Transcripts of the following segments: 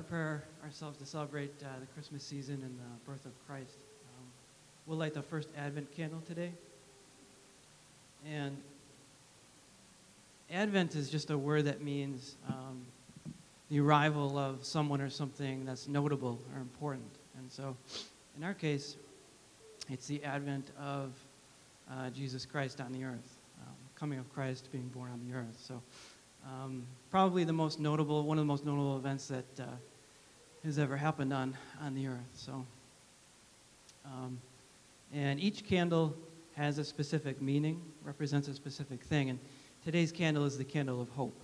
prepare ourselves to celebrate the Christmas season and the birth of Christ, we'll light the first Advent candle today. And Advent is just a word that means the arrival of someone or something that's notable or important. And so, in our case, it's the advent of Jesus Christ on the earth, coming of Christ being born on the earth. So, probably one of the most notable events that has ever happened on the earth. So, and each candle has a specific meaning, represents a specific thing. And today's candle is the candle of hope.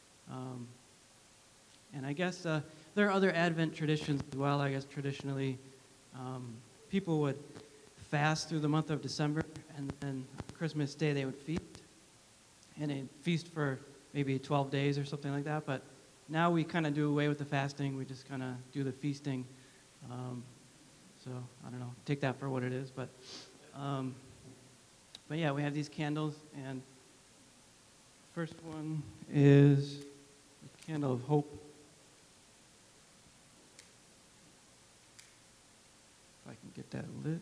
And I guess there are other Advent traditions as well. I guess traditionally, people would fast through the month of December, and then Christmas Day they would feast. And they'd feast for maybe 12 days or something like that. But now we kind of do away with the fasting. We just kind of do the feasting. So I don't know. Take that for what it is. But yeah, we have these candles, and first one is the candle of hope. If I can get that lit.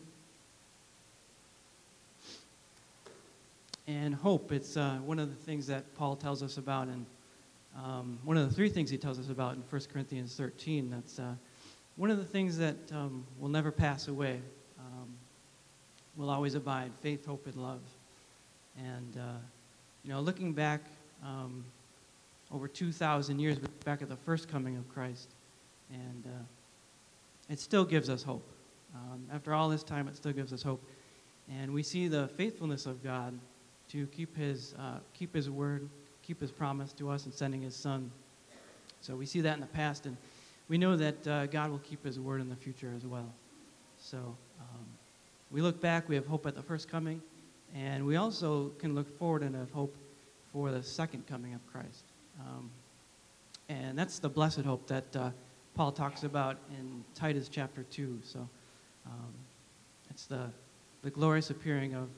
And hope, it's one of the things that Paul tells us about, and one of the three things he tells us about in 1 Corinthians 13. That's one of the things that will never pass away, will always abide: faith, hope, and love. And looking back over 2,000 years back at the first coming of Christ, and it still gives us hope. After all this time, it still gives us hope. And we see the faithfulness of God to keep his word, keep his promise to us in sending his Son. So we see that in the past, and we know that God will keep his word in the future as well. So we look back, we have hope at the first coming, and we also can look forward and have hope for the second coming of Christ. And that's the blessed hope that Paul talks about in Titus chapter 2. So it's the glorious appearing of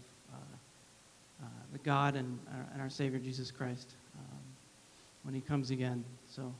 the God and our Savior Jesus Christ when he comes again. So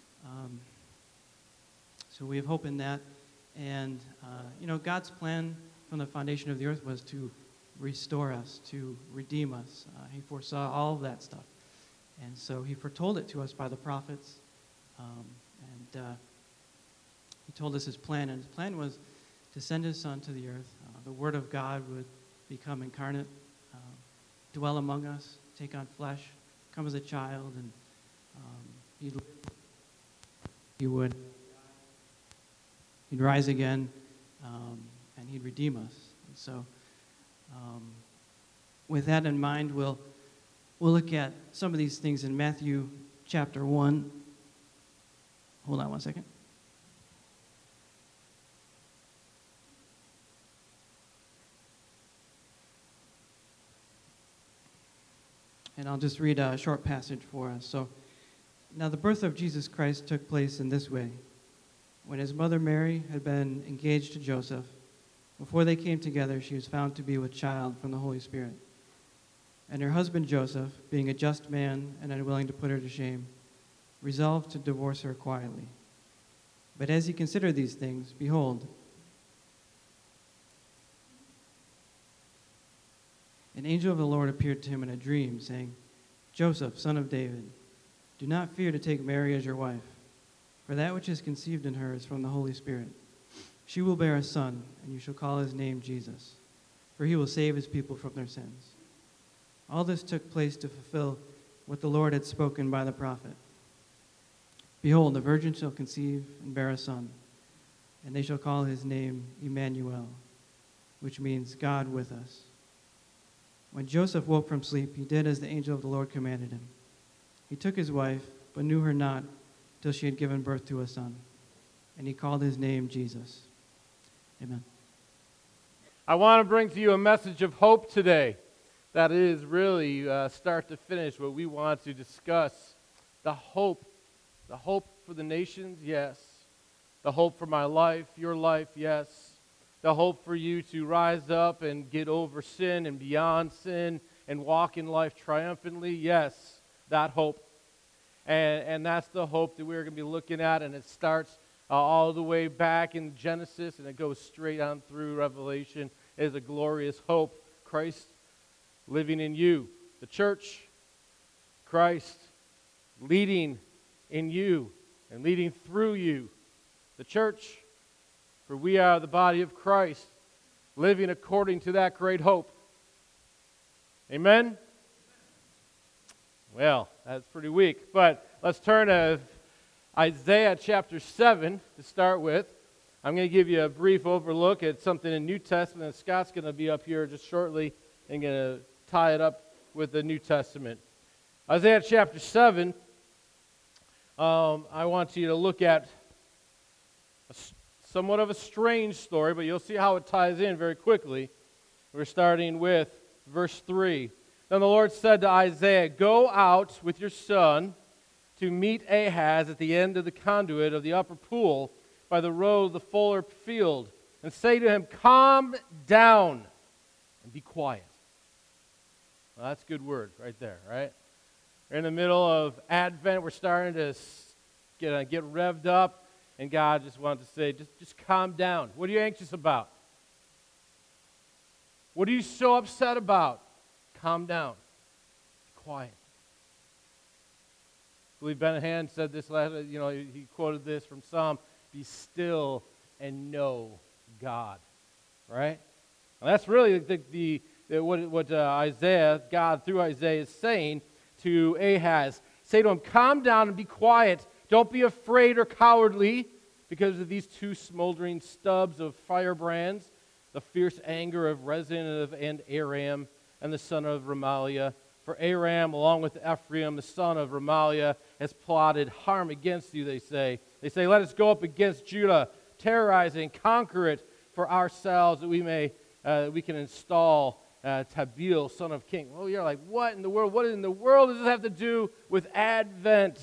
we have hope in that. And God's plan from the foundation of the earth was to restore us, to redeem us. He foresaw all of that stuff. And so he foretold it to us by the prophets. And he told us his plan. And his plan was to send his Son to the earth. The Word of God would become incarnate, dwell among us, take on flesh, come as a child, and he'd rise again, and he'd redeem us. And so with that in mind, we'll look at some of these things in Matthew chapter 1. Hold on one second. And I'll just read a short passage for us. So, now the birth of Jesus Christ took place in this way. When his mother Mary had been engaged to Joseph, before they came together, she was found to be with child from the Holy Spirit. And her husband Joseph, being a just man and unwilling to put her to shame, resolved to divorce her quietly. But as he considered these things, behold, an angel of the Lord appeared to him in a dream, saying, Joseph, son of David, do not fear to take Mary as your wife, for that which is conceived in her is from the Holy Spirit. She will bear a son, and you shall call his name Jesus, for he will save his people from their sins. All this took place to fulfill what the Lord had spoken by the prophet. Behold, the virgin shall conceive and bear a son, and they shall call his name Emmanuel, which means God with us. When Joseph woke from sleep, he did as the angel of the Lord commanded him. He took his wife, but knew her not till she had given birth to a son, and he called his name Jesus. Amen. I want to bring to you a message of hope today. That is really start to finish what we want to discuss. The hope for the nations, yes. The hope for my life, your life, yes. The hope for you to rise up and get over sin and beyond sin and walk in life triumphantly, yes, that hope. And that's the hope that we're going to be looking at, and it starts all the way back in Genesis, and it goes straight on through Revelation. It is a glorious hope. Christ living in you. The church, Christ leading in you and leading through you. The church, for we are the body of Christ, living according to that great hope. Amen? Well, that's pretty weak, but let's turn to Isaiah chapter 7 to start with. I'm going to give you a brief overlook at something in New Testament, and Scott's going to be up here just shortly and going to tie it up with the New Testament. Isaiah chapter 7, I want you to look at somewhat of a strange story, but you'll see how it ties in very quickly. We're starting with verse 3. Then the Lord said to Isaiah, "Go out with your son to meet Ahaz at the end of the conduit of the upper pool by the road of the fuller field, and say to him, calm down and be quiet." Well, that's a good word right there, right? We're in the middle of Advent. We're starting to get revved up, and God just wants to say, just calm down. What are you anxious about? What are you so upset about? Calm down. Be quiet. I believe Ben Hand said this last, he quoted this from Psalm, "Be still and know God." Right? And that's really what Isaiah, God through Isaiah is saying to Ahaz. Say to him, calm down and be quiet. Don't be afraid or cowardly because of these two smoldering stubs of firebrands, the fierce anger of Rezin and Aram and the son of Remaliah. For Aram, along with Ephraim, the son of Remaliah, has plotted harm against you, they say. They say, let us go up against Judah, terrorize it and conquer it for ourselves, that we can install Tabeel, son of king. Well, you're like, what in the world? What in the world does this have to do with Advent?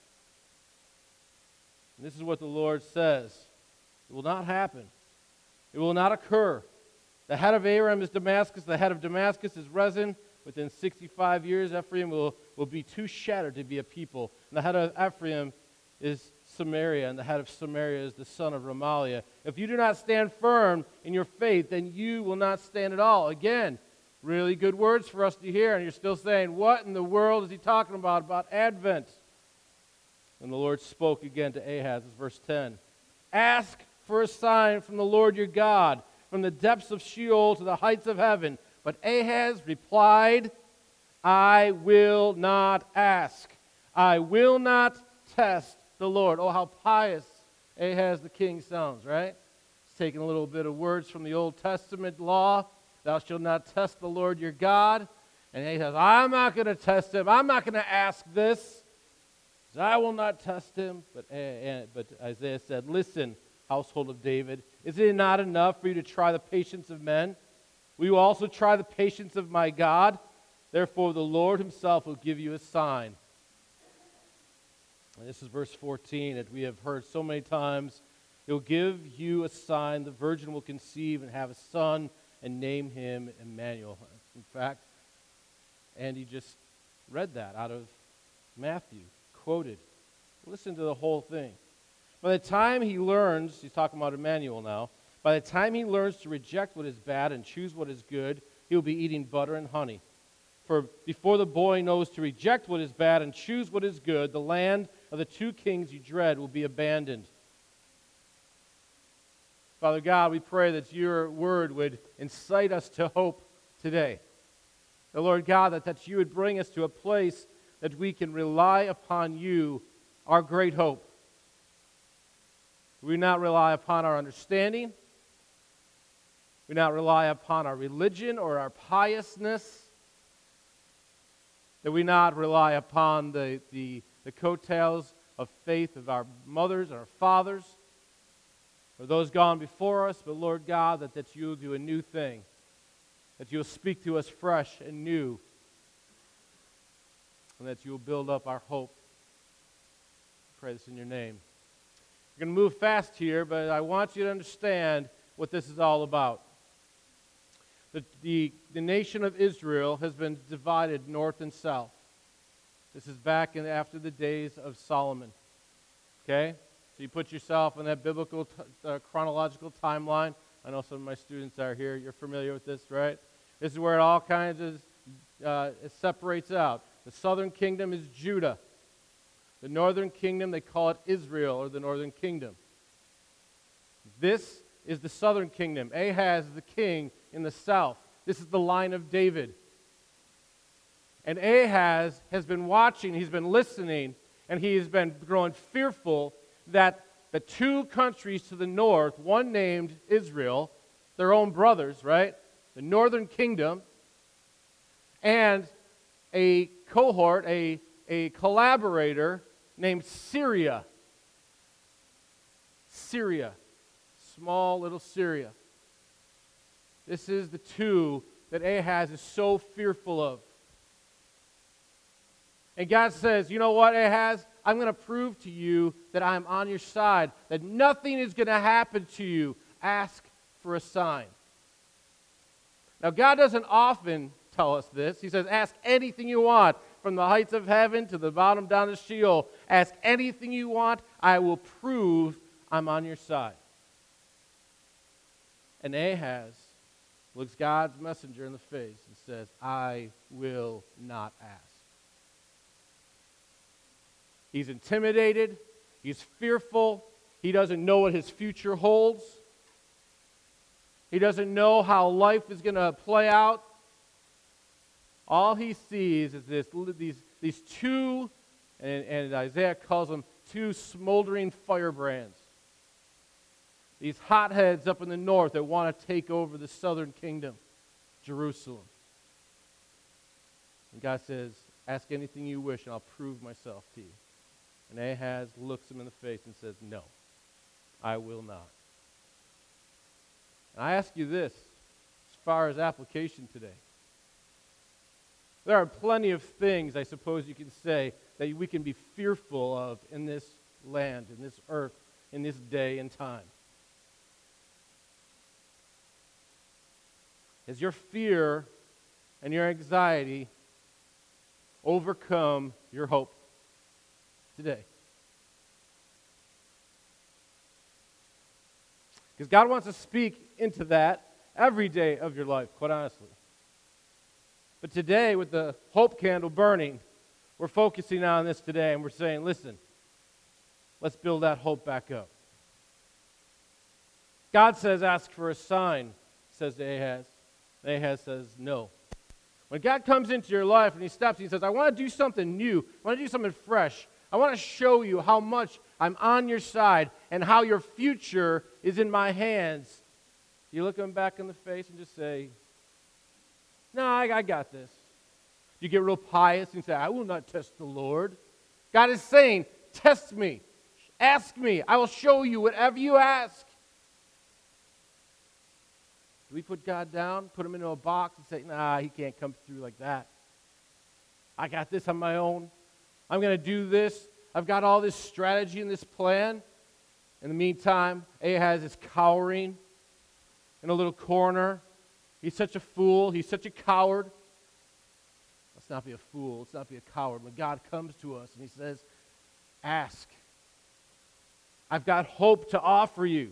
And this is what the Lord says. It will not happen. It will not occur. The head of Aram is Damascus. The head of Damascus is Rezin. Within 65 years, Ephraim will be too shattered to be a people. And the head of Ephraim is Samaria, and the head of Samaria is the son of Remaliah. If you do not stand firm in your faith, then you will not stand at all. Again, really good words for us to hear, and you're still saying, what in the world is he talking about Advent? And the Lord spoke again to Ahaz, this is verse 10. Ask for a sign from the Lord your God, from the depths of Sheol to the heights of heaven. But Ahaz replied, I will not ask. I will not test the Lord. Oh, how pious Ahaz the king sounds, right? He's taking a little bit of words from the Old Testament law. Thou shalt not test the Lord your God. And Ahaz, I'm not going to test him. I'm not going to ask this. I will not test him. But Isaiah said, listen, household of David, is it not enough for you to try the patience of men? Will you also try the patience of my God? Therefore the Lord himself will give you a sign. And this is verse 14 that we have heard so many times. He'll give you a sign. The virgin will conceive and have a son and name him Emmanuel. In fact, Andy just read that out of Matthew, quoted. Listen to the whole thing. By the time he learns, he's talking about Emmanuel now, by the time he learns to reject what is bad and choose what is good, he'll be eating butter and honey. For before the boy knows to reject what is bad and choose what is good, the land of the two kings you dread will be abandoned. Father God, we pray that your word would incite us to hope today. The Lord God, that you would bring us to a place that we can rely upon you, our great hope. We not rely upon our understanding. We not rely upon our religion or our piousness. That we not rely upon the coattails of faith of our mothers and our fathers, or those gone before us, but Lord God, that you will do a new thing, that you will speak to us fresh and new, and that you will build up our hope. I pray this in your name. We're going to move fast here, but I want you to understand what this is all about. The nation of Israel has been divided north and south. This is back after the days of Solomon. Okay? So you put yourself in that biblical chronological timeline. I know some of my students are here. You're familiar with this, right? This is where it all kinds of it separates out. The southern kingdom is Judah. The northern kingdom, they call it Israel, or the northern kingdom. This is the southern kingdom. Ahaz is the king in the south. This is the line of David. And Ahaz has been watching, he's been listening, and he has been growing fearful that the two countries to the north, one named Israel, their own brothers, right? The northern kingdom, and a cohort, a collaborator named Syria. Syria. Small little Syria. This is the two that Ahaz is so fearful of. And God says, you know what, Ahaz? I'm going to prove to you that I'm on your side, that nothing is going to happen to you. Ask for a sign. Now, God doesn't often tell us this. He says, ask anything you want, from the heights of heaven to the bottom down to Sheol. Ask anything you want. I will prove I'm on your side. And Ahaz looks God's messenger in the face and says, I will not ask. He's intimidated. He's fearful. He doesn't know what his future holds. He doesn't know how life is going to play out. All he sees is these two, and Isaiah calls them two smoldering firebrands. These hotheads up in the north that want to take over the southern kingdom, Jerusalem. And God says, ask anything you wish and I'll prove myself to you. And Ahaz looks him in the face and says, no, I will not. And I ask you this, as far as application today. There are plenty of things, I suppose you can say, that we can be fearful of in this land, in this earth, in this day and time. Has your fear and your anxiety overcome your hope today? Because God wants to speak into that every day of your life, quite honestly. But today, with the hope candle burning, we're focusing on this today, and we're saying, listen, let's build that hope back up. God says, ask for a sign, says to Ahaz. Ahaz says, no. When God comes into your life and he steps, he says, I want to do something new. I want to do something fresh. I want to show you how much I'm on your side and how your future is in my hands. You look him back in the face and just say, no, I got this. You get real pious and say, I will not test the Lord. God is saying, test me. Ask me. I will show you whatever you ask. Do we put God down, put him into a box and say, nah, he can't come through like that. I got this on my own. I'm going to do this. I've got all this strategy and this plan. In the meantime, Ahaz is cowering in a little corner. He's such a fool. He's such a coward. Let's not be a fool. Let's not be a coward. When God comes to us and he says, ask. I've got hope to offer you.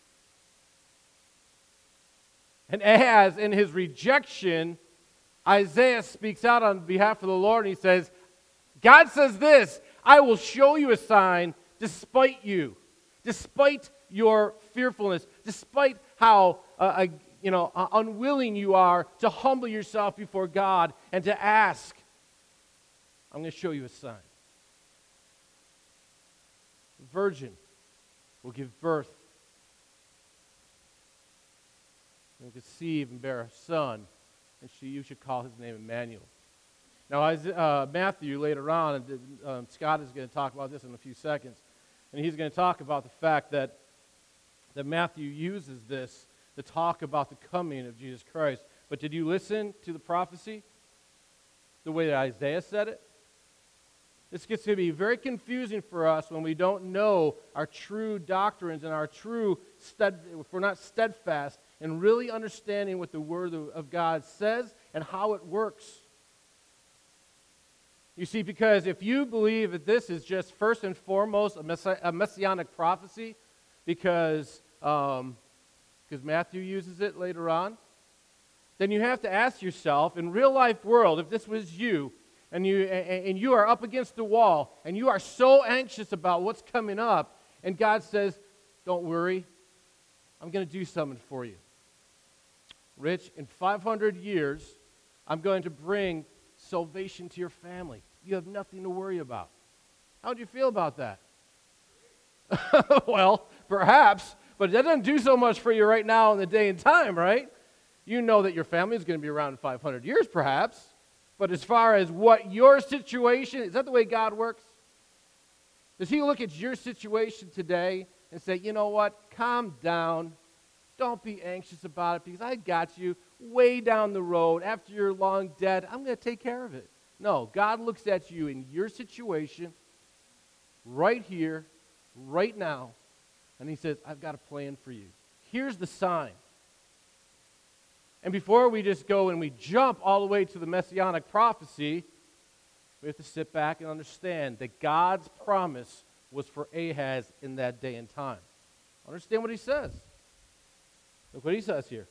And Ahaz, in his rejection, Isaiah speaks out on behalf of the Lord, and he says, God says this, I will show you a sign despite you, despite your fearfulness, despite how unwilling you are to humble yourself before God and to ask. I'm going to show you a sign. The virgin will give birth. Will conceive and bear a son, and you should call his name Emmanuel. Now, Matthew later on, Scott is going to talk about this in a few seconds, and he's going to talk about the fact that Matthew uses this to talk about the coming of Jesus Christ. But did you listen to the prophecy the way that Isaiah said it? This gets to be very confusing for us when we don't know our true doctrines and our true, if we're not steadfast in really understanding what the Word of God says and how it works. You see, because if you believe that this is just first and foremost a messianic prophecy, because Matthew uses it later on, then you have to ask yourself, in real life world, if this was you, and you are up against the wall, and you are so anxious about what's coming up, and God says, don't worry, I'm going to do something for you. Rich, in 500 years, I'm going to bring salvation to your family. You have nothing to worry about. How would you feel about that? Well, perhaps, but that doesn't do so much for you right now in the day and time, right? You know that your family is going to be around in 500 years, perhaps. But as far as what your situation, is that the way God works? Does he look at your situation today and say, you know what, calm down. Don't be anxious about it because I got you way down the road. After you're long dead, I'm going to take care of it. No, God looks at you in your situation right here, right now, and he says, I've got a plan for you. Here's the sign. And before we just go and we jump all the way to the messianic prophecy, we have to sit back and understand that God's promise was for Ahaz in that day and time. Understand what he says. Look what he says here.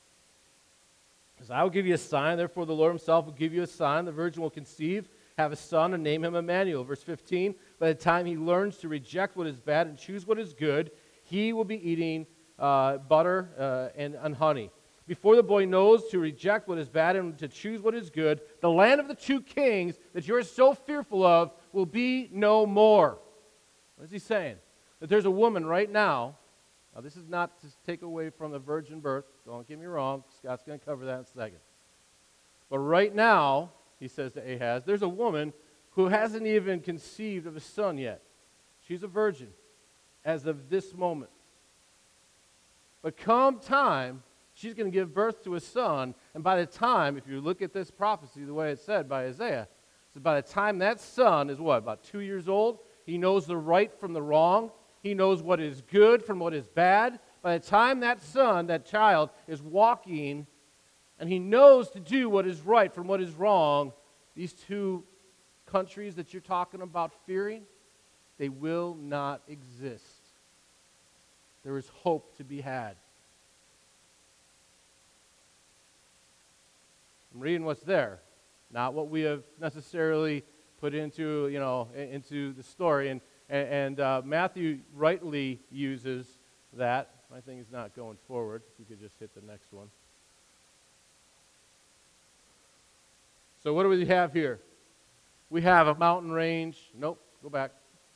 He says, I will give you a sign, therefore the Lord himself will give you a sign. The virgin will conceive, have a son, and name him Emmanuel. Verse 15, by the time he learns to reject what is bad and choose what is good, he will be eating butter and honey. Before the boy knows to reject what is bad and to choose what is good, the land of the two kings that you're so fearful of will be no more. What is he saying? That there's a woman right now. Now, this is not to take away from the virgin birth. Don't get me wrong. Scott's going to cover that in a second. But right now, he says to Ahaz, there's a woman who hasn't even conceived of a son yet. She's a virgin as of this moment. But come time, she's going to give birth to a son, and by the time, if you look at this prophecy the way it's said by Isaiah, so by the time that son is what, about 2 years old, he knows the right from the wrong. He knows what is good from what is bad. By the time that son, that child, is walking and he knows to do what is right from what is wrong, these two countries that you're talking about fearing, they will not exist. There is hope to be had. I'm reading what's there, not what we have necessarily put into, into the story. And Matthew rightly uses that. My thing is not going forward. If you could just hit the next one. So what do we have here? We have a mountain range. Nope, go back.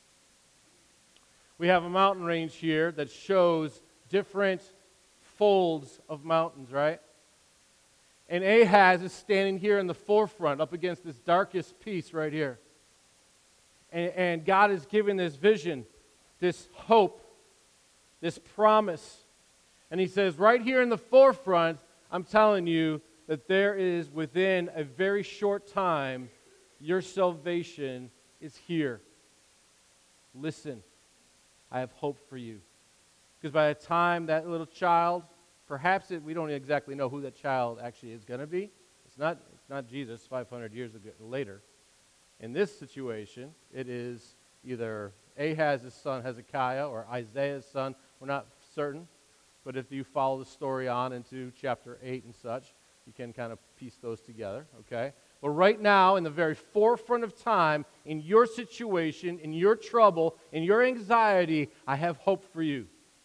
We have a mountain range here that shows different folds of mountains, right? And Ahaz is standing here in the forefront up against this darkest piece right here. And God is giving this vision, this hope, this promise. And he says, right here in the forefront, I'm telling you that there is within a very short time, your salvation is here. Listen, I have hope for you. Because by the time that little child, perhaps we don't exactly know who that child actually is going to be. It's not Jesus 500 years later. In this situation, it is either Ahaz's son Hezekiah or Isaiah's son. We're not certain, but if you follow the story on into chapter 8 and such, you can kind of piece those together, okay? But right now, in the very forefront of time, in your situation, in your trouble, in your anxiety, I have hope for you.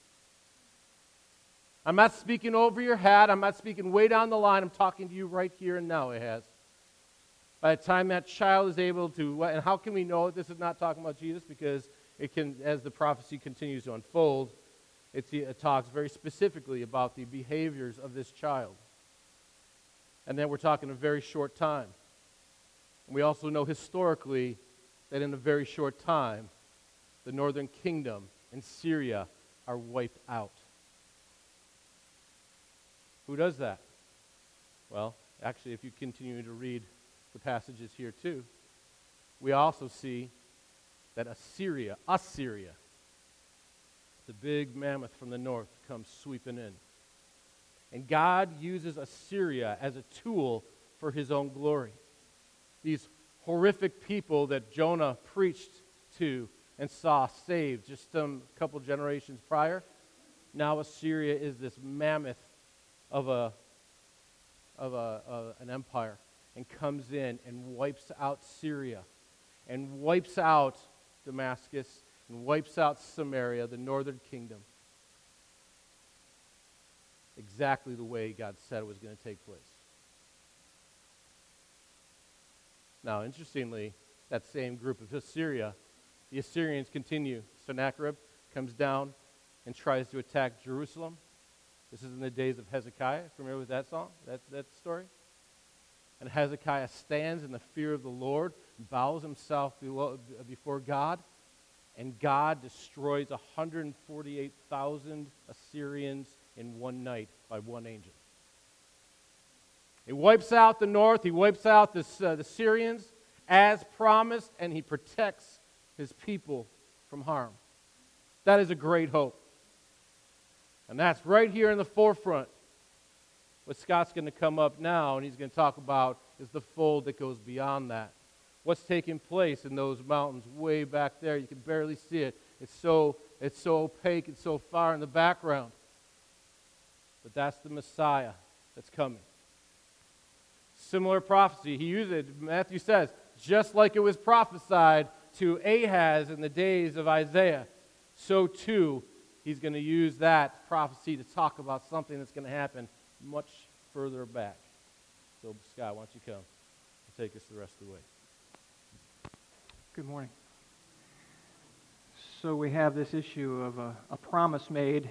I'm not speaking over your head. I'm not speaking way down the line. I'm talking to you right here and now, Ahaz. By the time that child is able to, and how can we know this is not talking about Jesus? Because it can, as the prophecy continues to unfold, it talks very specifically about the behaviors of this child. And then we're talking a very short time. And we also know historically that in a very short time, the northern kingdom and Syria are wiped out. Who does that? Well, actually, if you continue to read the passages here too, we also see that Assyria, the big mammoth from the north, comes sweeping in. And God uses Assyria as a tool for his own glory. These horrific people that Jonah preached to and saw saved just a couple generations prior. Now Assyria is this mammoth of an empire and comes in and wipes out Syria and wipes out Damascus and wipes out Samaria, the northern kingdom. Exactly the way God said it was going to take place. Now, interestingly, that same group of Assyria, the Assyrians continue. Sennacherib comes down and tries to attack Jerusalem. This is in the days of Hezekiah. Familiar with that song, that story? And Hezekiah stands in the fear of the Lord, bows himself before God, and God destroys 148,000 Assyrians in one night by one angel. He wipes out the north, he wipes out the Syrians as promised, and he protects his people from harm. That is a great hope. And that's right here in the forefront. What Scott's going to come up now and he's going to talk about is the fold that goes beyond that. What's taking place in those mountains way back there. You can barely see it. It's so opaque and so far in the background. But that's the Messiah that's coming. Similar prophecy. He used it, Matthew says, just like it was prophesied to Ahaz in the days of Isaiah, so too he's going to use that prophecy to talk about something that's going to happen much further back. So, Scott, why don't you come and take us the rest of the way. Good morning. So we have this issue of a promise made,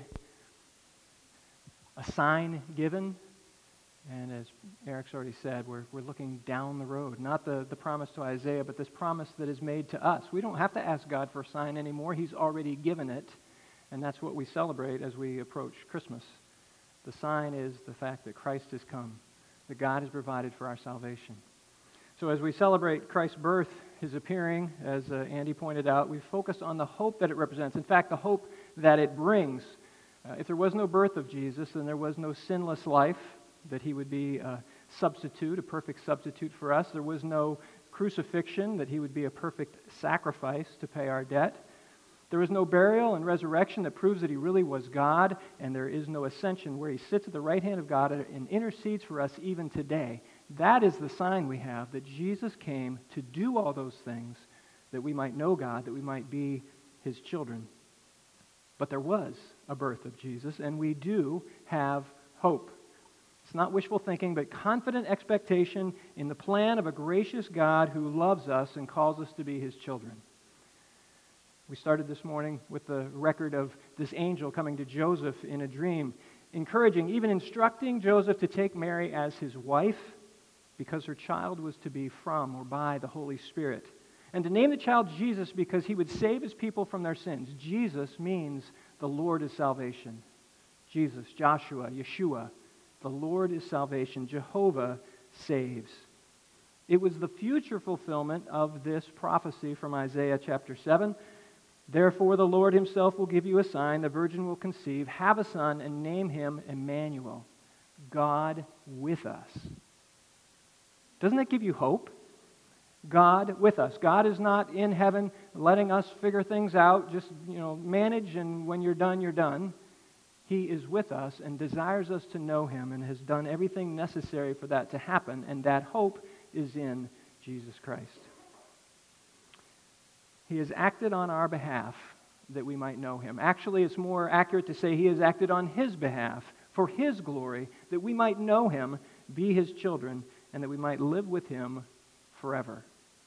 a sign given, and as Eric's already said, we're looking down the road. Not the promise to Isaiah, but this promise that is made to us. We don't have to ask God for a sign anymore. He's already given it, and that's what we celebrate as we approach Christmas. The sign is the fact that Christ has come, that God has provided for our salvation. So as we celebrate Christ's birth, his appearing, as Andy pointed out, we focus on the hope that it represents. In fact, the hope that it brings. If there was no birth of Jesus, then there was no sinless life, that he would be a substitute, a perfect substitute for us. There was no crucifixion, that he would be a perfect sacrifice to pay our debt. There is no burial and resurrection that proves that he really was God, and there is no ascension where he sits at the right hand of God and intercedes for us even today. That is the sign we have, that Jesus came to do all those things, that we might know God, that we might be his children. But there was a birth of Jesus, and we do have hope. It's not wishful thinking, but confident expectation in the plan of a gracious God who loves us and calls us to be his children. We started this morning with the record of this angel coming to Joseph in a dream, encouraging, even instructing Joseph to take Mary as his wife because her child was to be from or by the Holy Spirit, and to name the child Jesus because he would save his people from their sins. Jesus means the Lord is salvation. Jesus, Joshua, Yeshua, the Lord is salvation. Jehovah saves. It was the future fulfillment of this prophecy from Isaiah chapter 7. Therefore, the Lord himself will give you a sign. The virgin will conceive, have a son, and name him Emmanuel, God with us. Doesn't that give you hope? God with us. God is not in heaven letting us figure things out, just, manage, and when you're done, you're done. He is with us and desires us to know him and has done everything necessary for that to happen, and that hope is in Jesus Christ. He has acted on our behalf that we might know him. Actually, it's more accurate to say he has acted on his behalf for his glory, that we might know him, be his children, and that we might live with him forever.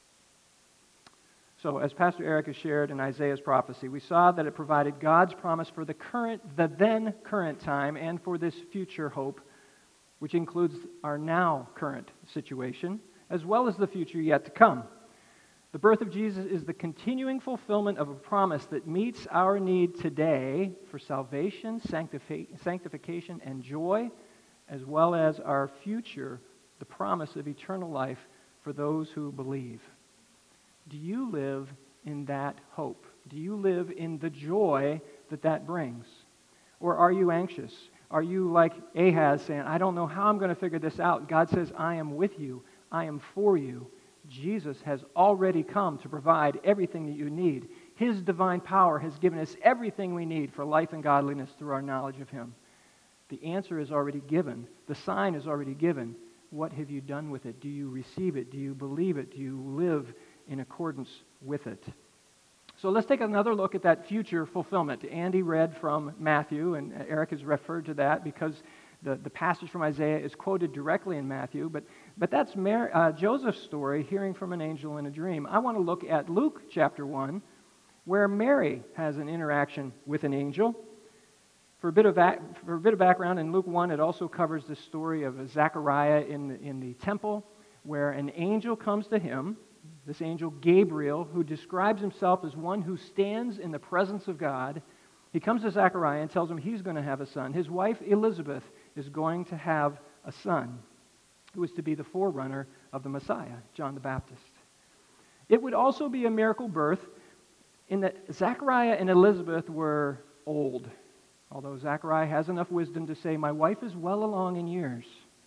So, as Pastor Eric has shared in Isaiah's prophecy, we saw that it provided God's promise for the then current time and for this future hope, which includes our now current situation, as well as the future yet to come. The birth of Jesus is the continuing fulfillment of a promise that meets our need today for salvation, sanctification, and joy, as well as our future, the promise of eternal life for those who believe. Do you live in that hope? Do you live in the joy that brings? Or are you anxious? Are you like Ahaz saying, I don't know how I'm going to figure this out? God says, I am with you. I am for you. Jesus has already come to provide everything that you need. His divine power has given us everything we need for life and godliness through our knowledge of Him. The answer is already given. The sign is already given. What have you done with it? Do you receive it? Do you believe it? Do you live in accordance with it? So let's take another look at that future fulfillment. Andy read from Matthew, and Eric has referred to that because the passage from Isaiah is quoted directly in Matthew. But that's Joseph's story, hearing from an angel in a dream. I want to look at Luke chapter 1, where Mary has an interaction with an angel. For a bit of background, in Luke 1, it also covers the story of Zechariah in the temple, where an angel comes to him, this angel Gabriel, who describes himself as one who stands in the presence of God. He comes to Zechariah and tells him he's going to have a son. His wife Elizabeth is going to have a son who is to be the forerunner of the Messiah, John the Baptist. It would also be a miracle birth in that Zechariah and Elizabeth were old, although Zechariah has enough wisdom to say, my wife is well along in years.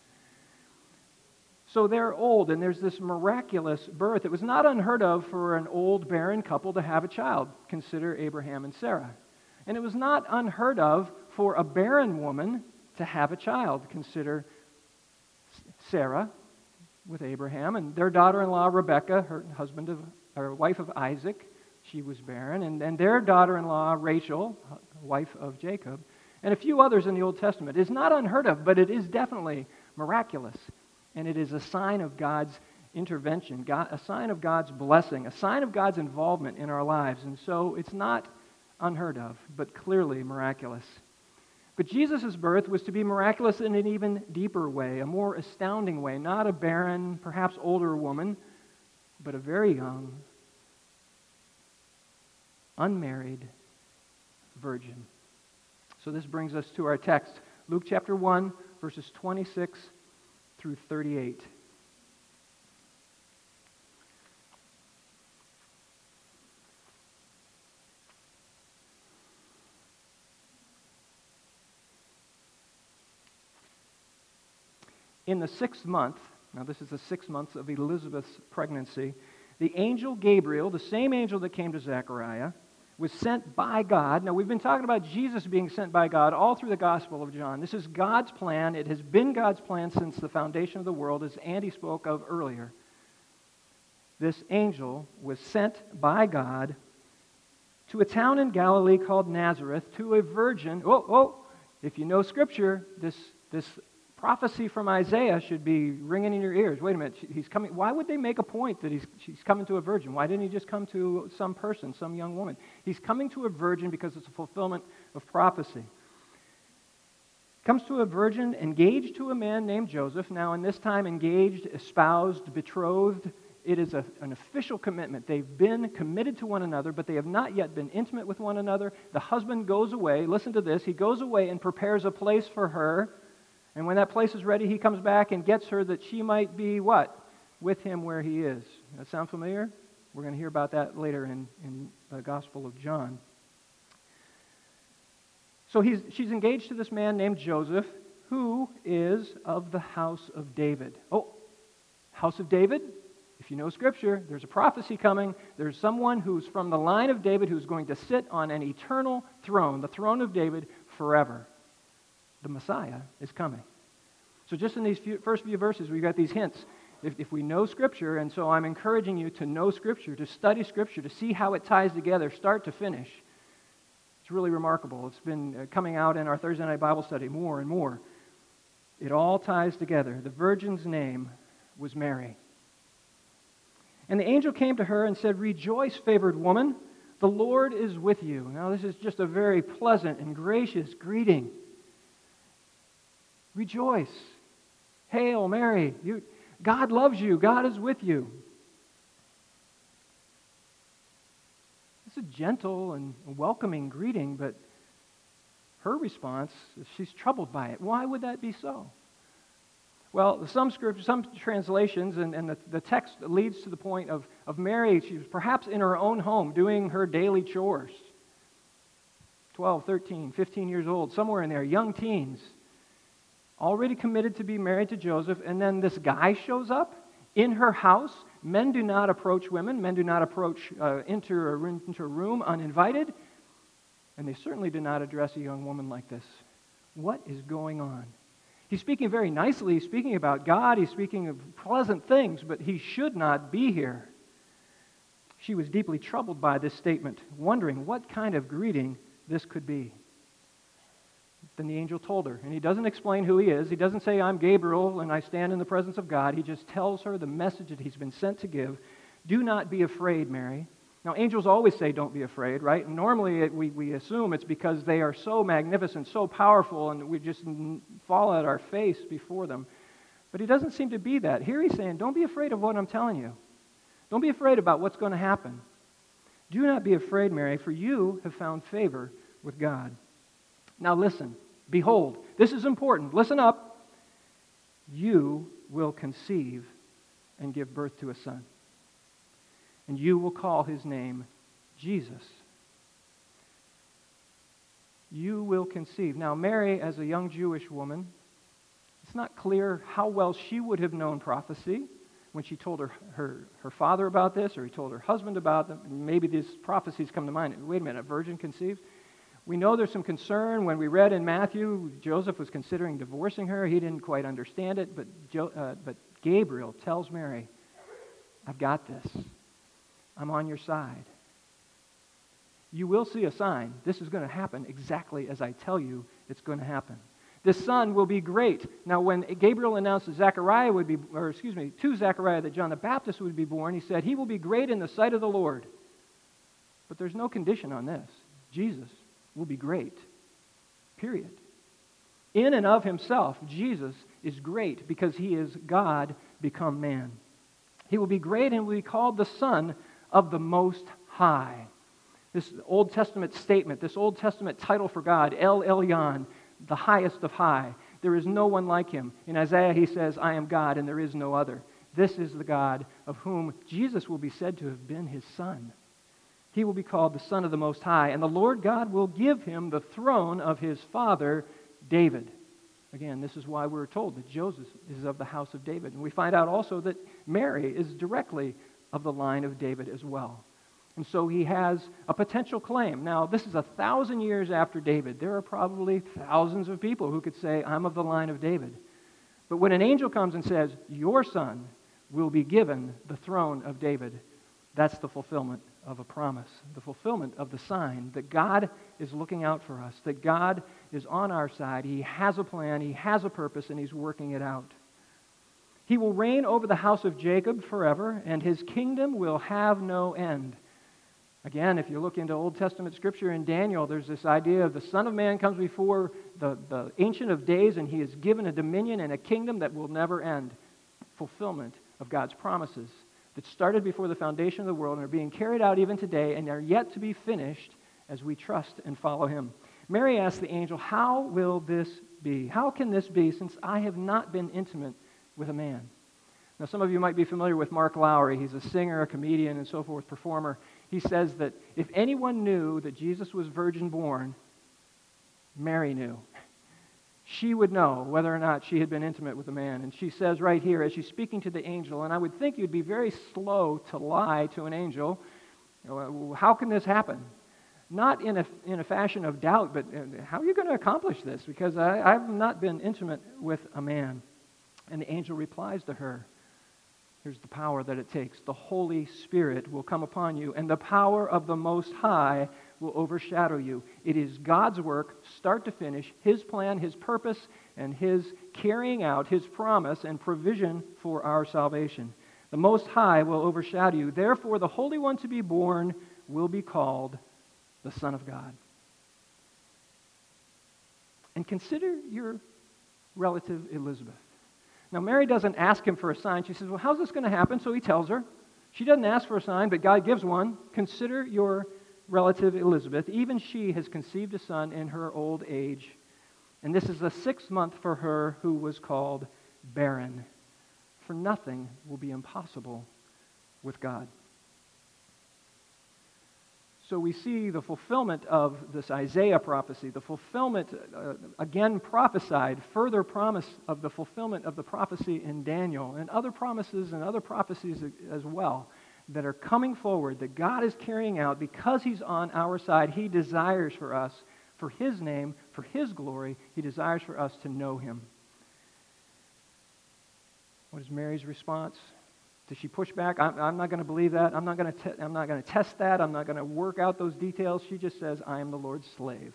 So they're old, and there's this miraculous birth. It was not unheard of for an old barren couple to have a child. Consider Abraham and Sarah. And it was not unheard of for a barren woman to have a child. Consider Sarah with Abraham, and their daughter-in-law Rebekah, her wife of Isaac. She was barren, and their daughter-in-law Rachel, wife of Jacob, and a few others in the Old Testament. It's not unheard of, but it is definitely miraculous. And it is a sign of God's intervention, a sign of God's blessing, a sign of God's involvement in our lives. And so it's not unheard of, but clearly miraculous. But Jesus' birth was to be miraculous in an even deeper way, a more astounding way. Not a barren, perhaps older woman, but a very young, unmarried virgin. So this brings us to our text, Luke chapter 1, verses 26 through 38. In the 6th month, now this is the 6 months of Elizabeth's pregnancy, the angel Gabriel, the same angel that came to Zechariah, was sent by God. Now, we've been talking about Jesus being sent by God all through the Gospel of John. This is God's plan. It has been God's plan since the foundation of the world, as Andy spoke of earlier. This angel was sent by God to a town in Galilee called Nazareth, to a virgin. If you know Scripture, this prophecy from Isaiah should be ringing in your ears. Wait a minute, he's coming. Why would they make a point that she's coming to a virgin? Why didn't he just come to some person, some young woman? He's coming to a virgin because it's a fulfillment of prophecy. Comes to a virgin engaged to a man named Joseph. Now, in this time, engaged, espoused, betrothed, it is an official commitment. They've been committed to one another, but they have not yet been intimate with one another. The husband goes away. Listen to this. He goes away and prepares a place for her. And when that place is ready, he comes back and gets her that she might be what? With him where he is. That sound familiar? We're going to hear about that later in the Gospel of John. So she's engaged to this man named Joseph, who is of the house of David. Oh, house of David? If you know Scripture, there's a prophecy coming. There's someone who's from the line of David who's going to sit on an eternal throne, the throne of David, forever. The Messiah is coming. So just in these first few verses, we've got these hints. If we know Scripture, and so I'm encouraging you to know Scripture, to study Scripture, to see how it ties together, start to finish. It's really remarkable. It's been coming out in our Thursday night Bible study more and more. It all ties together. The virgin's name was Mary. And the angel came to her and said, "Rejoice, favored woman, the Lord is with you." Now this is just a very pleasant and gracious greeting. Rejoice. Hail, Mary. God loves you. God is with you. It's a gentle and welcoming greeting, but her response is she's troubled by it. Why would that be so? Well, some translations, and the text leads to the point of Mary. She was perhaps in her own home doing her daily chores. 12, 13, 15 years old, somewhere in there, young teens. Already committed to be married to Joseph, and then this guy shows up in her house, men do not approach women. Men do not enter a room uninvited. And they certainly do not address a young woman like this. What is going on? He's speaking very nicely. He's speaking about God. He's speaking of pleasant things, but he should not be here. She was deeply troubled by this statement, wondering what kind of greeting this could be. Then the angel told her, and he doesn't explain who he is. He doesn't say, I'm Gabriel and I stand in the presence of God. He just tells her the message that he's been sent to give. Do not be afraid, Mary. Now, angels always say, don't be afraid, right? And normally we assume it's because they are so magnificent, so powerful, and we just fall at our face before them. But he doesn't seem to be that. Here he's saying, don't be afraid of what I'm telling you. Don't be afraid about what's going to happen. Do not be afraid, Mary, for you have found favor with God. Now listen, behold, this is important. Listen up. You will conceive and give birth to a son. And you will call his name Jesus. You will conceive. Now, Mary, as a young Jewish woman, it's not clear how well she would have known prophecy when she told her father about this, or he told her husband about them. Maybe these prophecies come to mind. Wait a minute, a virgin conceived? We know there's some concern. When we read in Matthew, Joseph was considering divorcing her. He didn't quite understand it, but Gabriel tells Mary, I've got this. I'm on your side. You will see a sign. This is going to happen exactly as I tell you it's going to happen. This son will be great. Now, when Gabriel announced that to Zechariah that John the Baptist would be born, he said, he will be great in the sight of the Lord. But there's no condition on this. Jesus will be great. Period. In and of himself, Jesus is great because he is God become man. He will be great and will be called the Son of the Most High. This Old Testament statement, this Old Testament title for God, El Elyon, the highest of high. There is no one like him. In Isaiah he says, I am God and there is no other. This is the God of whom Jesus will be said to have been his son. He will be called the Son of the Most High, and the Lord God will give him the throne of his father David. Again, this is why we're told that Joseph is of the house of David. And we find out also that Mary is directly of the line of David as well. And so he has a potential claim. Now, this is 1,000 years after David. There are probably thousands of people who could say, I'm of the line of David. But when an angel comes and says, your son will be given the throne of David, that's the fulfillment of a promise, the fulfillment of the sign that God is looking out for us, that God is on our side. He has a plan, he has a purpose, and he's working it out. He will reign over the house of Jacob forever, and his kingdom will have no end. Again, if you look into Old Testament scripture in Daniel, there's this idea of the Son of Man comes before the Ancient of Days, and he is given a dominion and a kingdom that will never end. Fulfillment of God's promises that started before the foundation of the world and are being carried out even today and are yet to be finished as we trust and follow him. Mary asked the angel, how will this be? How can this be since I have not been intimate with a man? Now, some of you might be familiar with Mark Lowry. He's a singer, a comedian, and so forth, performer. He says that if anyone knew that Jesus was virgin born, Mary knew. She would know whether or not she had been intimate with a man. And she says right here, as she's speaking to the angel, and I would think you'd be very slow to lie to an angel. How can this happen? Not in a fashion of doubt, but how are you going to accomplish this? Because I've not been intimate with a man. And the angel replies to her, here's the power that it takes. The Holy Spirit will come upon you, and the power of the Most High will overshadow you. It is God's work, start to finish, his plan, his purpose, and his carrying out his promise and provision for our salvation. The Most High will overshadow you. Therefore, the Holy One to be born will be called the Son of God. And consider your relative Elizabeth. Now, Mary doesn't ask him for a sign. She says, well, how's this going to happen? So he tells her. She doesn't ask for a sign, but God gives one. Consider your relative Elizabeth. Even she has conceived a son in her old age. And this is the 6th month for her who was called barren. For nothing will be impossible with God. So we see the fulfillment of this Isaiah prophecy, the fulfillment, again prophesied, further promise of the fulfillment of the prophecy in Daniel, and other promises and other prophecies as well that are coming forward, that God is carrying out because He's on our side. He desires for us, for His name, for His glory, He desires for us to know Him. What is Mary's response? Does she push back? I'm not going to believe that. I'm not going to test that. I'm not going to work out those details. She just says, I am the Lord's slave.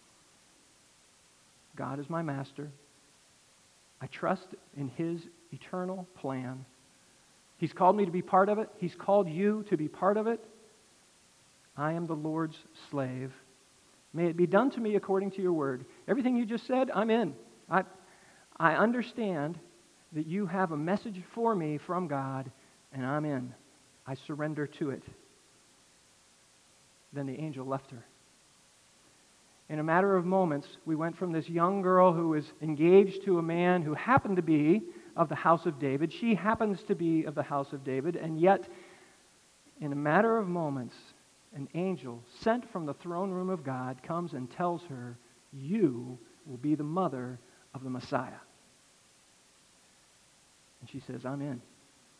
God is my master. I trust in His eternal plan. He's called me to be part of it. He's called you to be part of it. I am the Lord's slave. May it be done to me according to your word. Everything you just said, I'm in. I understand that you have a message for me from God, and I'm in. I surrender to it. Then the angel left her. In a matter of moments, we went from this young girl who was engaged to a man who happened to be of the house of David. She happens to be of the house of David, and yet, in a matter of moments, an angel sent from the throne room of God comes and tells her, you will be the mother of the Messiah. And she says, I'm in.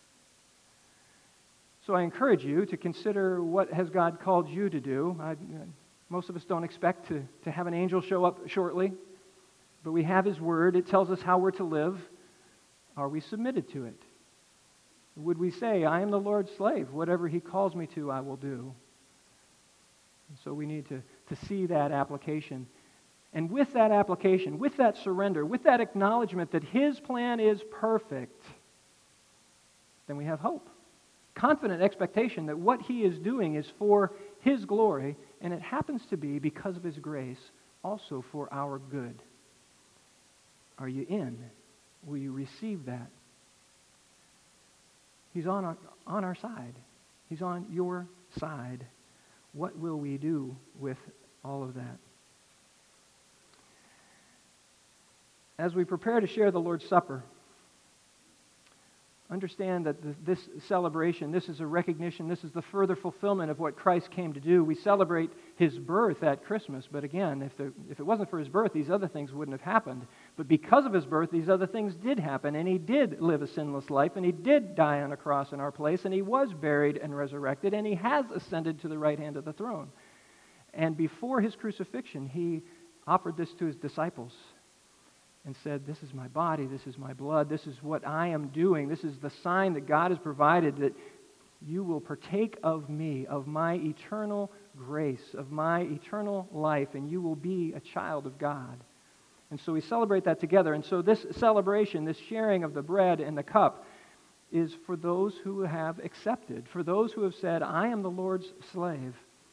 So I encourage you to consider, what has God called you to do? Most of us don't expect to have an angel show up shortly, but we have His Word. It tells us how we're to live. Are we submitted to it? Would we say, I am the Lord's slave. Whatever He calls me to, I will do. And so we need to see that application. And with that application, with that surrender, with that acknowledgement that His plan is perfect, then we have hope. Confident expectation that what He is doing is for His glory, and it happens to be, because of His grace, also for our good. Are you in? Will you receive that? He's on our side. He's on your side. What will we do with all of that? As we prepare to share the Lord's Supper, understand that this celebration, this is a recognition, this is the further fulfillment of what Christ came to do. We celebrate His birth at Christmas, but again, if it wasn't for His birth, these other things wouldn't have happened. But because of His birth, these other things did happen, and He did live a sinless life, and He did die on a cross in our place, and He was buried and resurrected, and He has ascended to the right hand of the throne. And before His crucifixion, He offered this to His disciples and said, this is my body, this is my blood, this is what I am doing, this is the sign that God has provided that you will partake of me, of my eternal grace, of my eternal life, and you will be a child of God. And so we celebrate that together. And so this celebration, this sharing of the bread and the cup, is for those who have accepted, for those who have said, I am the Lord's slave.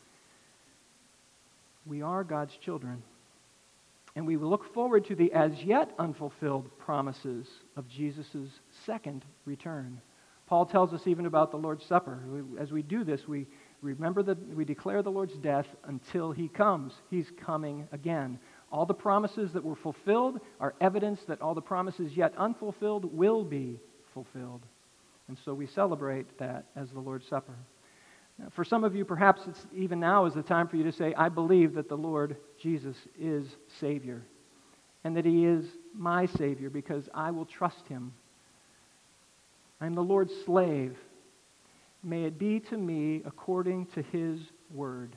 We are God's children. And we will look forward to the as yet unfulfilled promises of Jesus' second return. Paul tells us even about the Lord's Supper. As we do this, we remember that we declare the Lord's death until He comes. He's coming again. All the promises that were fulfilled are evidence that all the promises yet unfulfilled will be fulfilled. And so we celebrate that as the Lord's Supper. Now, for some of you, perhaps it's even now is the time for you to say, I believe that the Lord Jesus is Savior, and that He is my Savior because I will trust Him. I'm the Lord's slave. May it be to me according to His word.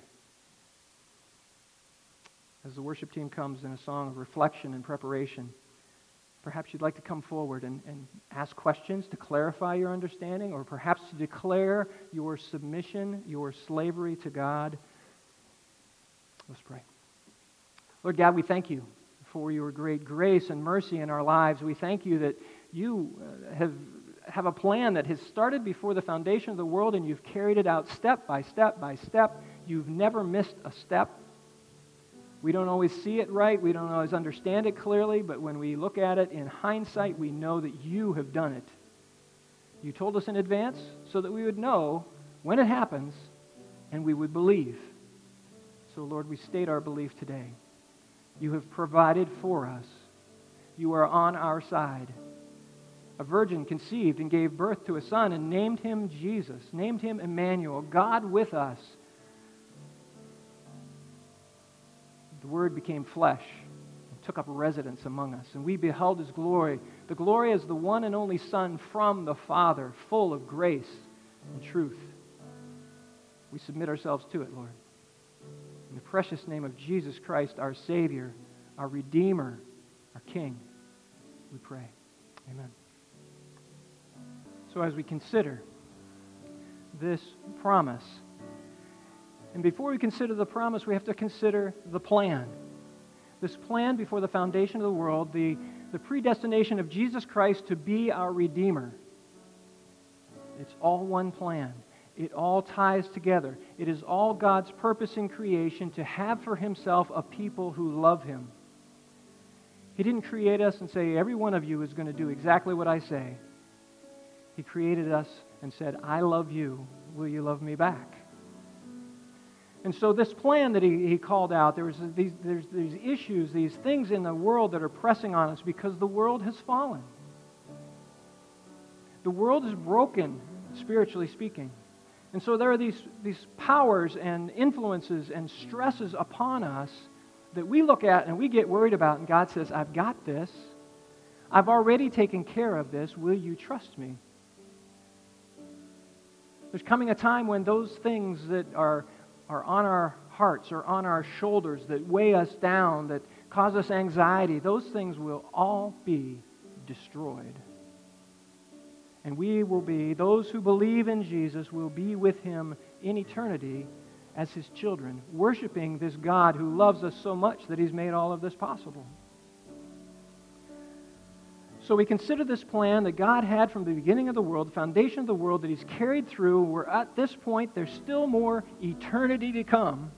As the worship team comes in a song of reflection and preparation, perhaps you'd like to come forward and ask questions to clarify your understanding, or perhaps to declare your submission, your slavery to God. Let's pray. Lord God, we thank You for Your great grace and mercy in our lives. We thank You that You have a plan that has started before the foundation of the world, and You've carried it out step by step by step. You've never missed a step. We don't always see it right. We don't always understand it clearly, but when we look at it in hindsight, we know that You have done it. You told us in advance so that we would know when it happens and we would believe. So, Lord, we state our belief today. You have provided for us. You are on our side. A virgin conceived and gave birth to a son and named Him Jesus, named Him Emmanuel, God with us. Word became flesh and took up residence among us. And we beheld His glory, the glory as the one and only Son from the Father, full of grace and truth. We submit ourselves to it, Lord. In the precious name of Jesus Christ, our Savior, our Redeemer, our King, we pray. Amen. So as we consider this promise, and before we consider the promise, we have to consider the plan. This plan before the foundation of the world, the predestination of Jesus Christ to be our Redeemer. It's all one plan. It all ties together. It is all God's purpose in creation to have for Himself a people who love Him. He didn't create us and say, every one of you is going to do exactly what I say. He created us and said, I love you. Will you love me back? And so this plan that he called out, there's these issues, these things in the world that are pressing on us because the world has fallen. The world is broken, spiritually speaking. And so there are these powers and influences and stresses upon us that we look at and we get worried about, and God says, I've got this. I've already taken care of this. Will you trust me? There's coming a time when those things that are on our hearts or on our shoulders, that weigh us down, that cause us anxiety, those things will all be destroyed. And we will be, those who believe in Jesus will be with Him in eternity as His children, worshiping this God who loves us so much that He's made all of this possible. So we consider this plan that God had from the beginning of the world, the foundation of the world, that He's carried through. We're at this point. There's still more eternity to come.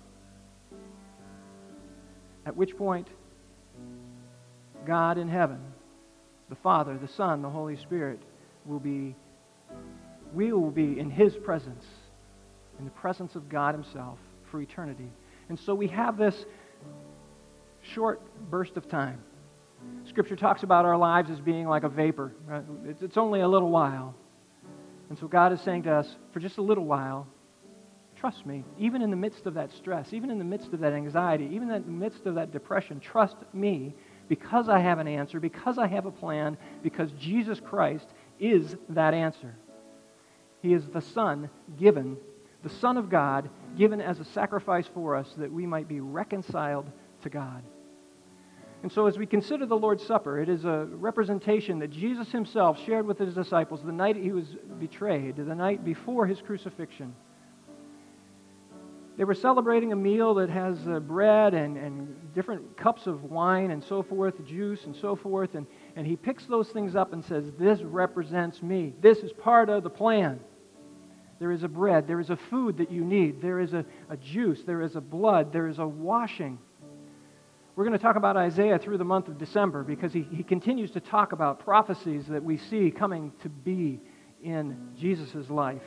At which point, God in heaven, the Father, the Son, the Holy Spirit, we will be in His presence, in the presence of God Himself for eternity. And so we have this short burst of time. Scripture talks about our lives as being like a vapor. Right? It's only a little while. And so God is saying to us, for just a little while, trust me. Even in the midst of that stress, even in the midst of that anxiety, even in the midst of that depression, trust me because I have an answer, because I have a plan, because Jesus Christ is that answer. He is the Son given, the Son of God, given as a sacrifice for us that we might be reconciled to God. And so as we consider the Lord's Supper, it is a representation that Jesus Himself shared with His disciples the night He was betrayed, the night before His crucifixion. They were celebrating a meal that has bread and different cups of wine and so forth, juice and so forth, and He picks those things up and says, this represents me. This is part of the plan. There is a bread, there is a food that you need, there is a juice, there is a blood, there is a washing. We're going to talk about Isaiah through the month of December because he continues to talk about prophecies that we see coming to be in Jesus' life.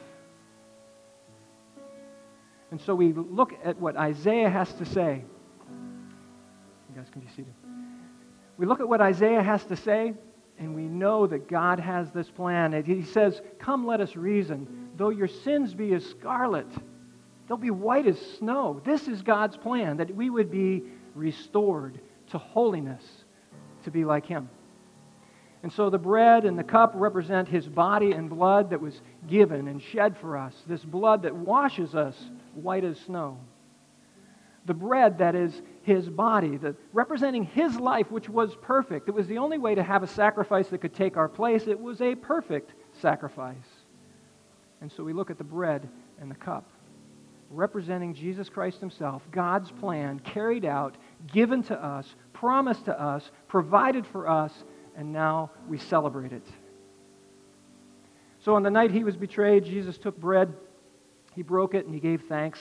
And so we look at what Isaiah has to say. You guys can be seated. We look at what Isaiah has to say, and we know that God has this plan. And He says, come, let us reason. Though your sins be as scarlet, they'll be white as snow. This is God's plan, that we would be restored to holiness, to be like Him. And so the bread and the cup represent His body and blood that was given and shed for us, this blood that washes us white as snow. The bread that is His body, representing His life, which was perfect. It was the only way to have a sacrifice that could take our place. It was a perfect sacrifice. And so we look at the bread and the cup, representing Jesus Christ Himself, God's plan carried out, given to us, promised to us, provided for us, and now we celebrate it. So on the night He was betrayed, Jesus took bread, He broke it, and He gave thanks.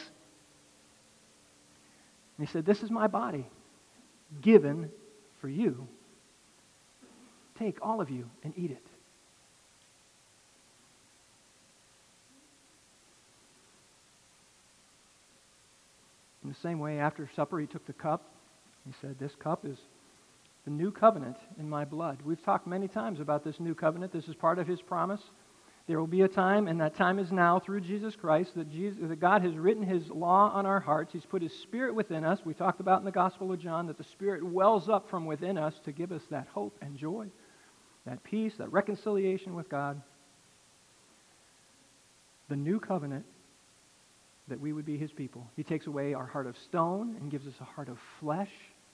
And He said, this is my body, given for you. Take, all of you, and eat it. In the same way, after supper, He took the cup. He said, this cup is the new covenant in my blood. We've talked many times about this new covenant. This is part of His promise There will be a time, and that time is now through Jesus Christ, that God has written His law on our hearts. He's put His Spirit within us. We talked about in the Gospel of John that the Spirit wells up from within us to give us that hope and joy, that peace, that reconciliation with God. The new covenant, that we would be His people. He takes away our heart of stone and gives us a heart of flesh.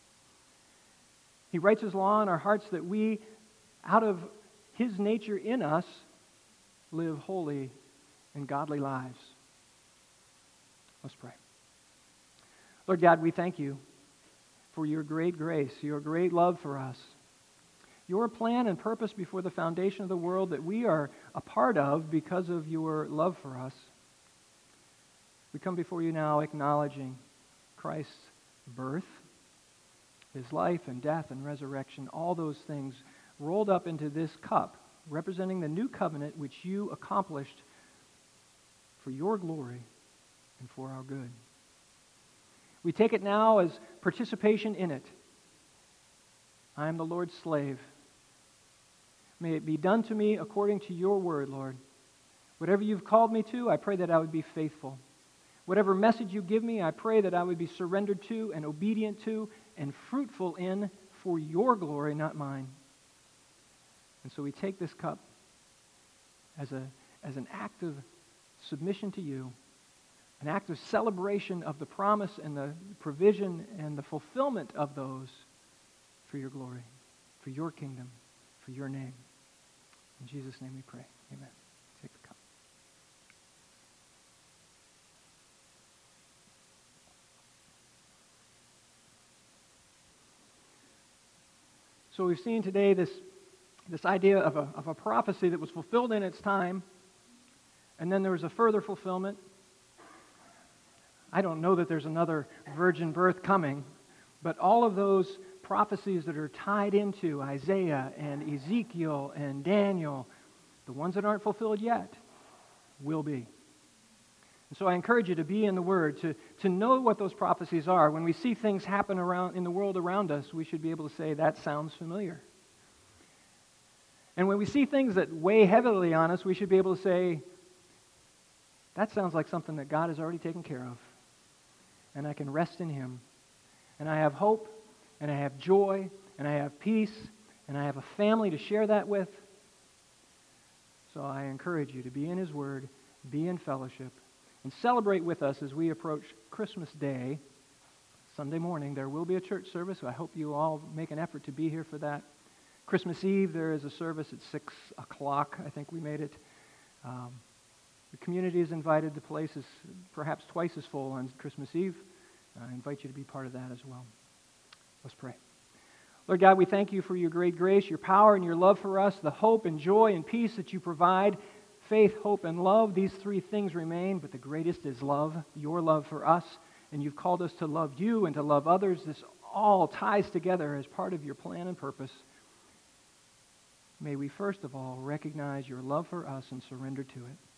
He writes His law in our hearts that we, out of His nature in us, live holy and godly lives. Let's pray. Lord God, we thank You for Your great grace, Your great love for us, Your plan and purpose before the foundation of the world that we are a part of because of Your love for us. We come before You now acknowledging Christ's birth, His life and death and resurrection, all those things rolled up into this cup, representing the new covenant which You accomplished for Your glory and for our good. We take it now as participation in it. I am the Lord's slave. May it be done to me according to Your word, Lord. Whatever You've called me to, I pray that I would be faithful. Whatever message You give me, I pray that I would be surrendered to and obedient to and fruitful in for Your glory, not mine. And so we take this cup as an act of submission to You, an act of celebration of the promise and the provision and the fulfillment of those for Your glory, for Your kingdom, for Your name. In Jesus' name we pray. Amen. Take the cup. So we've seen today this idea of a prophecy that was fulfilled in its time, and then there was a further fulfillment. I don't know that there's another virgin birth coming, but all of those prophecies that are tied into Isaiah and Ezekiel and Daniel, the ones that aren't fulfilled yet, will be. And so I encourage you to be in the Word, to know what those prophecies are. When we see things happen around in the world around us, we should be able to say, that sounds familiar. And when we see things that weigh heavily on us, we should be able to say, that sounds like something that God has already taken care of. And I can rest in Him. And I have hope, and I have joy, and I have peace, and I have a family to share that with. So I encourage you to be in His Word, be in fellowship, and celebrate with us as we approach Christmas Day. Sunday morning, there will be a church service, so I hope you all make an effort to be here for that. Christmas Eve, there is a service at 6 o'clock. I think we made it. The community is invited. The place is perhaps twice as full on Christmas Eve. I invite you to be part of that as well. Let's pray. Lord God, we thank You for Your great grace, Your power, and Your love for us, the hope and joy and peace that You provide. Faith, hope, and love, these three things remain, but the greatest is love, Your love for us. And You've called us to love You and to love others. This all ties together as part of Your plan and purpose. May we first of all recognize Your love for us and surrender to it.